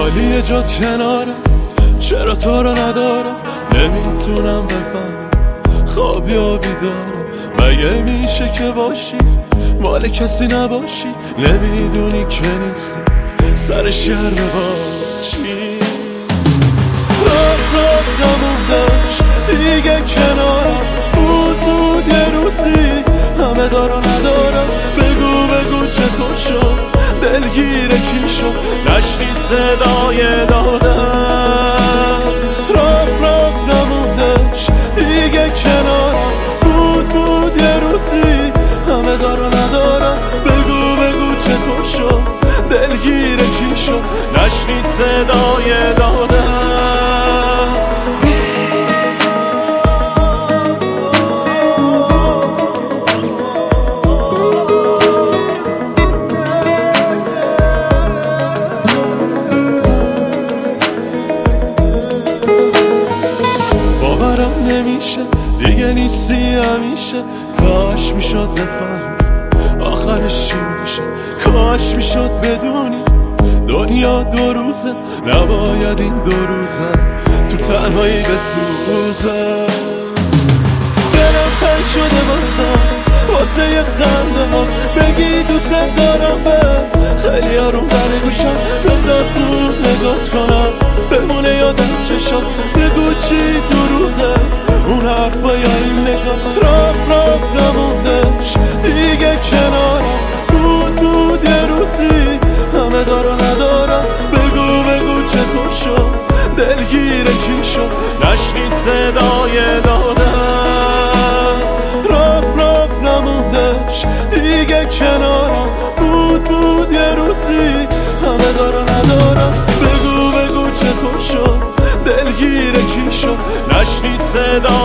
خالی جات کنارم، چرا تو رو ندارم، نمیتونم بفهم خواب یا بیدارم. مگه میشه که باشی مال کسی نباشی، نمیدونی که نیستی سر شهر باشی. راه نموندش دیگه کنارم، بود یه روزی همه دارو ندارم. بگو چطور شد، دلگیر کی شد، نشنید صدای دادم. راه نموندش دیگه کنارم، بود یه روزی همه دارو ندارم. بگو چطور شد، دلگیر کی شد، نشنید صدای دادم. نمیشه دیگه نیستی همیشه، کاش میشد بفهم آخرش چی میشه، کاش میشد بدونی دنیا دو روزه، نباید این دو روزه تو تنهایی بسوزه. دلم تنگ شده واسه یه خنده ها، بگی دوست دارم به خیلی آروم در گوشم، بذار خوب نگات کنم بمونه یادم چشات. بگو چی دروغه اون حرفا یا این نگاه. راه نموندش دیگه کنارم، بود یه روزی همه دارو ندارم. بگو چطور شد، دلگیر کی شد، نشنید صدای دادم. راه نموندش دیگه کنارم، بود یه روزی همه دارو ندارم. بگو چطور شد، دلگیر کی شد، نشنید صدا